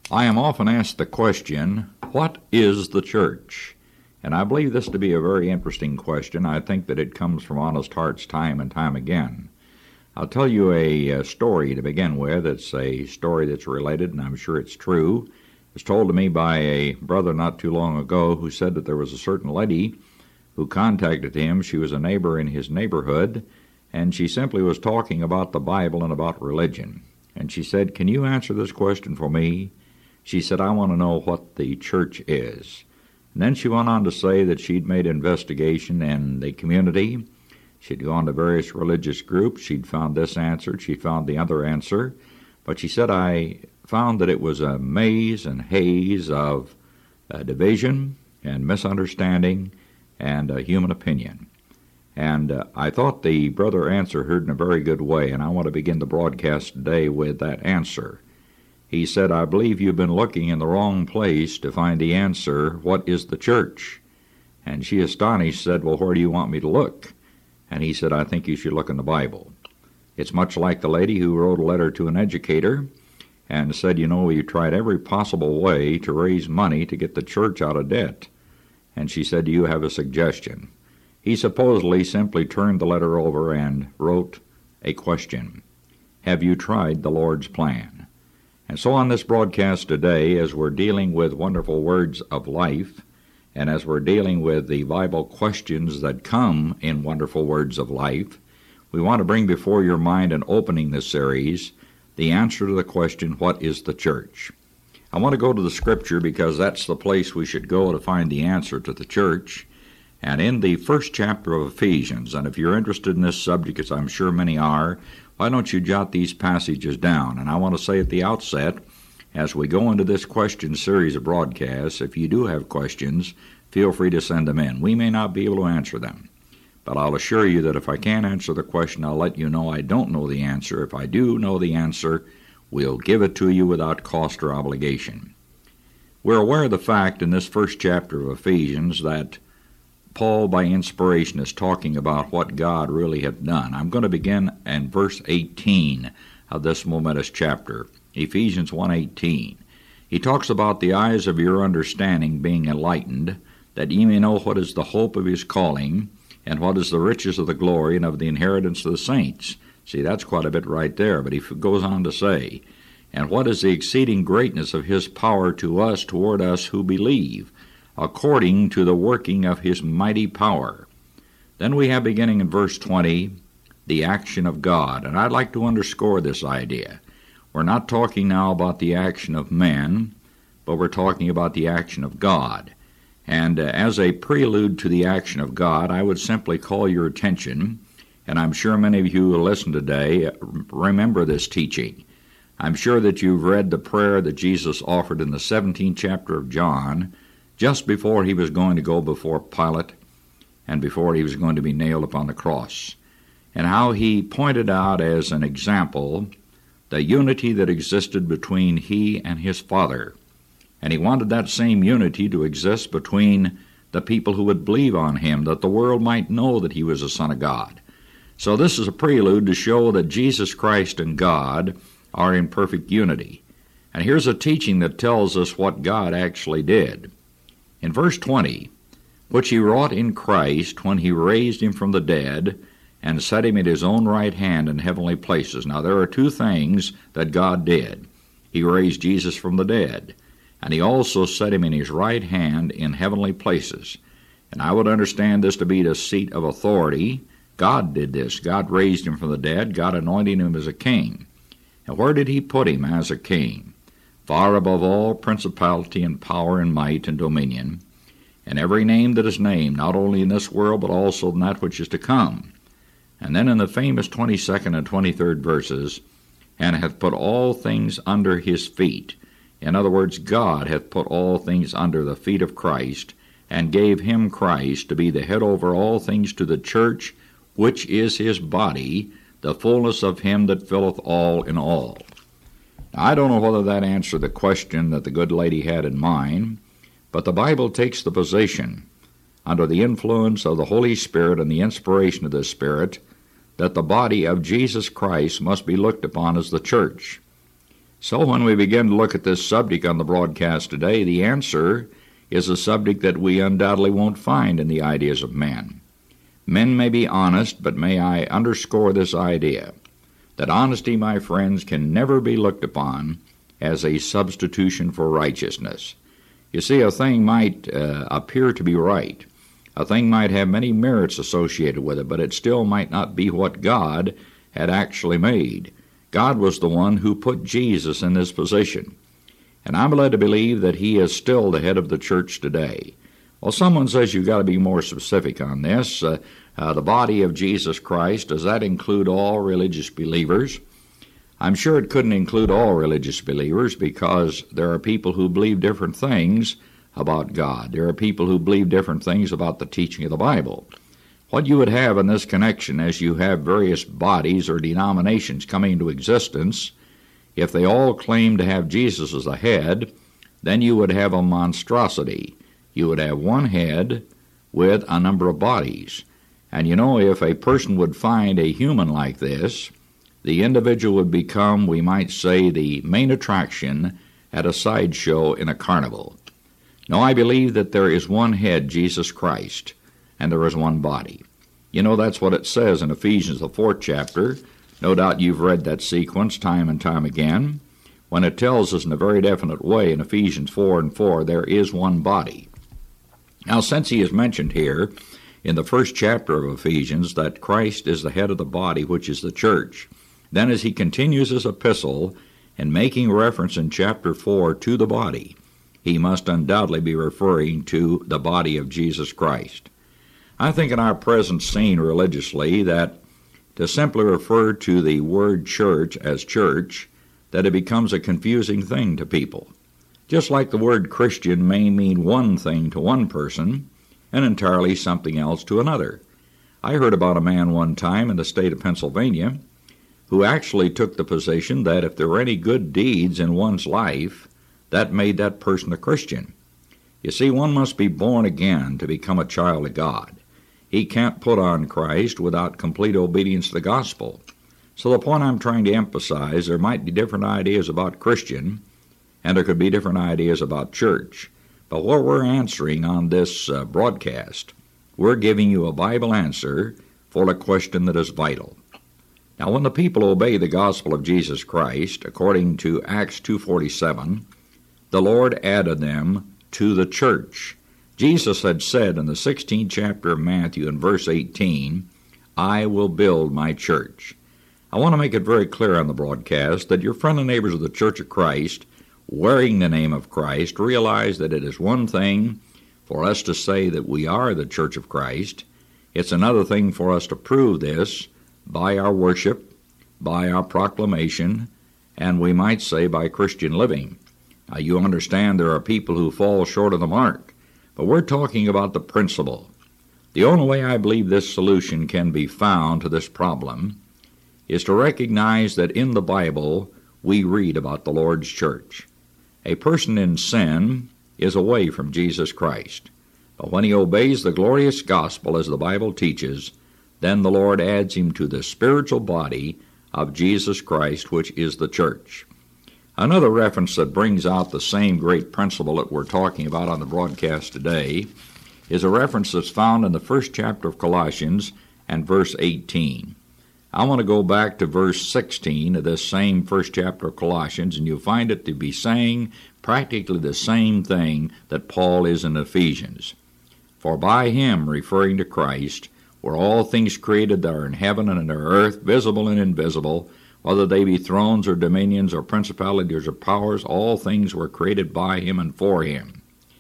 I am often asked the question, what is the church? And I believe this to be a very interesting question. I think that it comes from honest hearts time and time again. I'll tell you a story to begin with. It's a story that's related, and I'm sure it's true. It was told to me by a brother not too long ago who said that there was a certain lady who contacted him. She was a neighbor in his neighborhood, and she simply was talking about the Bible and about religion. And she said, "Can you answer this question for me?" She said, "I want to know what the church is." And then she went on to say that she'd made investigation in the community. She'd gone to various religious groups. She'd found this answer. She found the other answer. But she said, "I found that it was a maze and haze of division and misunderstanding and human opinion." And I thought the brother answered her in a very good way, and I want to begin the broadcast today with that answer. He said, "I believe you've been looking in the wrong place to find the answer, what is the church?" And she, astonished, said, "Well, where do you want me to look?" And he said, "I think you should look in the Bible." It's much like the lady who wrote a letter to an educator and said, "You tried every possible way to raise money to get the church out of debt." And she said, "Do you have a suggestion?" He supposedly simply turned the letter over and wrote a question. Have you tried the Lord's plan? And so on this broadcast today, as we're dealing with wonderful words of life, and as we're dealing with the Bible questions that come in wonderful words of life, we want to bring before your mind, in opening this series, the answer to the question, what is the church? I want to go to the Scripture because that's the place we should go to find the answer to the church. And in the first chapter of Ephesians, and if you're interested in this subject, as I'm sure many are, why don't you jot these passages down? And I want to say at the outset, as we go into this question series of broadcasts, if you do have questions, feel free to send them in. We may not be able to answer them, but I'll assure you that if I can't answer the question, I'll let you know I don't know the answer. If I do know the answer, we'll give it to you without cost or obligation. We're aware of the fact in this first chapter of Ephesians that Paul, by inspiration, is talking about what God really hath done. I'm going to begin in verse 18 of this momentous chapter, Ephesians 1:18. He talks about the eyes of your understanding being enlightened, that ye may know what is the hope of his calling, and what is the riches of the glory and of the inheritance of the saints. See, that's quite a bit right there, but he goes on to say, and what is the exceeding greatness of his power to us, toward us who believe, according to the working of his mighty power. Then we have, beginning in verse 20, the action of God. And I'd like to underscore this idea. We're not talking now about the action of men, but we're talking about the action of God. And as a prelude to the action of God, I would simply call your attention, and I'm sure many of you who listen today remember this teaching. I'm sure that you've read the prayer that Jesus offered in the 17th chapter of John, just before he was going to go before Pilate and before he was going to be nailed upon the cross, and how he pointed out as an example the unity that existed between he and his Father. And he wanted that same unity to exist between the people who would believe on him, that the world might know that he was the Son of God. So this is a prelude to show that Jesus Christ and God are in perfect unity. And here's a teaching that tells us what God actually did. In verse 20, which he wrought in Christ when he raised him from the dead and set him at his own right hand in heavenly places. Now there are two things that God did. He raised Jesus from the dead, and he also set him in his right hand in heavenly places. And I would understand this to be the seat of authority. God did this. God raised him from the dead. God anointed him as a king. And where did he put him as a king? Far above all principality and power and might and dominion, and every name that is named, not only in this world, but also in that which is to come. And then in the famous 22nd and 23rd verses, and hath put all things under his feet. In other words, God hath put all things under the feet of Christ, and gave him, Christ, to be the head over all things to the church, which is his body, the fullness of him that filleth all in all. I don't know whether that answered the question that the good lady had in mind, but the Bible takes the position, under the influence of the Holy Spirit and the inspiration of the Spirit, that the body of Jesus Christ must be looked upon as the church. So when we begin to look at this subject on the broadcast today, the answer is a subject that we undoubtedly won't find in the ideas of men. Men may be honest, but may I underscore this idea, that honesty, my friends, can never be looked upon as a substitution for righteousness. You see, a thing might appear to be right. A thing might have many merits associated with it, but it still might not be what God had actually made. God was the one who put Jesus in this position. And I'm led to believe that he is still the head of the church today. Well, someone says you've got to be more specific on this. The body of Jesus Christ, does that include all religious believers? I'm sure it couldn't include all religious believers, because there are people who believe different things about God. There are people who believe different things about the teaching of the Bible. What you would have in this connection, as you have various bodies or denominations coming into existence, if they all claim to have Jesus as a head, then you would have a monstrosity. You would have one head with a number of bodies. And you know, if a person would find a human like this, the individual would become, we might say, the main attraction at a sideshow in a carnival. No, I believe that there is one head, Jesus Christ, and there is one body. You know, that's what it says in Ephesians, the 4th chapter. No doubt you've read that sequence time and time again, when it tells us in a very definite way in Ephesians 4:4, there is one body. Now, since he is mentioned here in the 1st chapter of Ephesians that Christ is the head of the body, which is the church, then as he continues his epistle and making reference in chapter 4 to the body, he must undoubtedly be referring to the body of Jesus Christ. I think in our present scene religiously that to simply refer to the word church as church, that it becomes a confusing thing to people. Just like the word Christian may mean one thing to one person and entirely something else to another. I heard about a man one time in the state of Pennsylvania who actually took the position that if there were any good deeds in one's life, that made that person a Christian. You see, one must be born again to become a child of God. He can't put on Christ without complete obedience to the gospel. So the point I'm trying to emphasize, there might be different ideas about Christian, and there could be different ideas about church. But what we're answering on this broadcast, we're giving you a Bible answer for a question that is vital. Now, when the people obey the gospel of Jesus Christ, according to Acts 2:47, the Lord added them to the church. Jesus had said in the 16th chapter of Matthew in verse 18, I will build my church. I want to make it very clear on the broadcast that your friend and neighbors of the Church of Christ, wearing the name of Christ, realize that it is one thing for us to say that we are the Church of Christ. It's another thing for us to prove this by our worship, by our proclamation, and we might say by Christian living. Now, you understand there are people who fall short of the mark, but we're talking about the principle. The only way I believe this solution can be found to this problem is to recognize that in the Bible we read about the Lord's church. A person in sin is away from Jesus Christ. But when he obeys the glorious gospel as the Bible teaches, then the Lord adds him to the spiritual body of Jesus Christ, which is the church. Another reference that brings out the same great principle that we're talking about on the broadcast today is a reference that's found in the 1st chapter of Colossians and verse 18. I want to go back to verse 16 of this same 1st chapter of Colossians, and you'll find it to be saying practically the same thing that Paul is in Ephesians. For by him, referring to Christ, were all things created that are in heaven and under earth, visible and invisible, whether they be thrones or dominions or principalities or powers, all things were created by him and for him.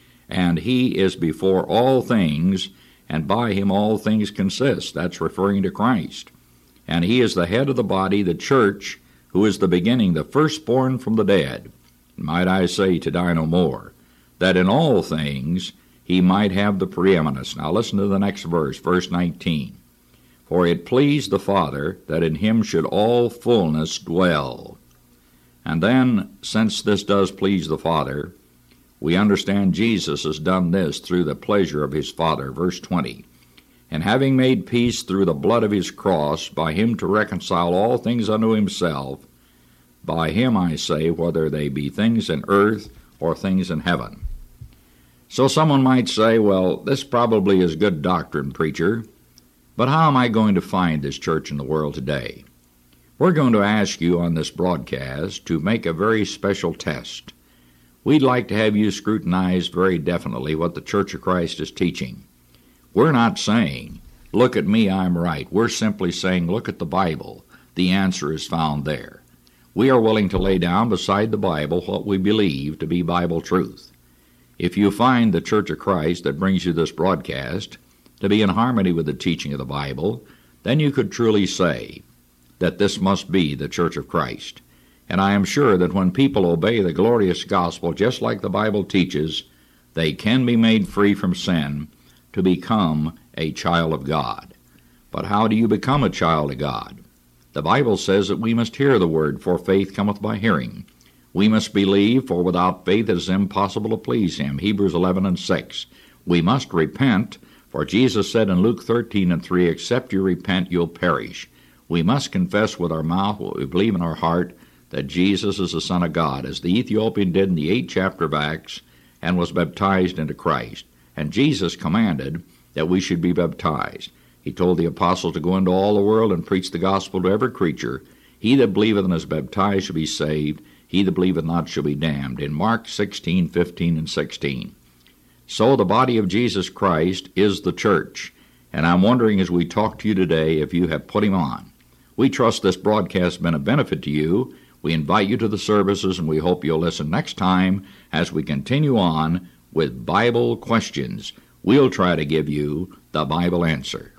And he is before all things, and by him all things consist. That's referring to Christ. And he is the head of the body, the church, who is the beginning, the firstborn from the dead. Might I say, to die no more, that in all things he might have the preeminence. Now listen to the next verse, verse 19. For it pleased the Father that in him should all fullness dwell. And then, since this does please the Father, we understand Jesus has done this through the pleasure of his Father. Verse 20. And having made peace through the blood of his cross, by him to reconcile all things unto himself, By him I say, whether they be things in earth or things in heaven. So someone might say, well, this probably is good doctrine, preacher, but how am I going to find this church in the world today? We're going to ask you on this broadcast to make a very special test. We'd like to have you scrutinize very definitely what the Church of Christ is teaching. We're not saying, look at me, I'm right. We're simply saying, look at the Bible. The answer is found there. We are willing to lay down beside the Bible what we believe to be Bible truth. If you find the Church of Christ that brings you this broadcast to be in harmony with the teaching of the Bible, then you could truly say that this must be the Church of Christ. And I am sure that when people obey the glorious gospel, just like the Bible teaches, they can be made free from sin to become a child of God. But how do you become a child of God? The Bible says that we must hear the word, for faith cometh by hearing. We must believe, for without faith it is impossible to please him. Hebrews 11:6. We must repent, for Jesus said in Luke 13:3, except you repent, you'll perish. We must confess with our mouth what we believe in our heart, that Jesus is the Son of God, as the Ethiopian did in the 8th chapter of Acts, and was baptized into Christ. And Jesus commanded that we should be baptized. He told the apostles to go into all the world and preach the gospel to every creature. He that believeth and is baptized shall be saved. He that believeth not shall be damned, in Mark 16:15 and 16. So the body of Jesus Christ is the church, and I'm wondering as we talk to you today if you have put him on. We trust this broadcast has been a benefit to you. We invite you to the services, and we hope you'll listen next time as we continue on with Bible questions. We'll try to give you the Bible answer.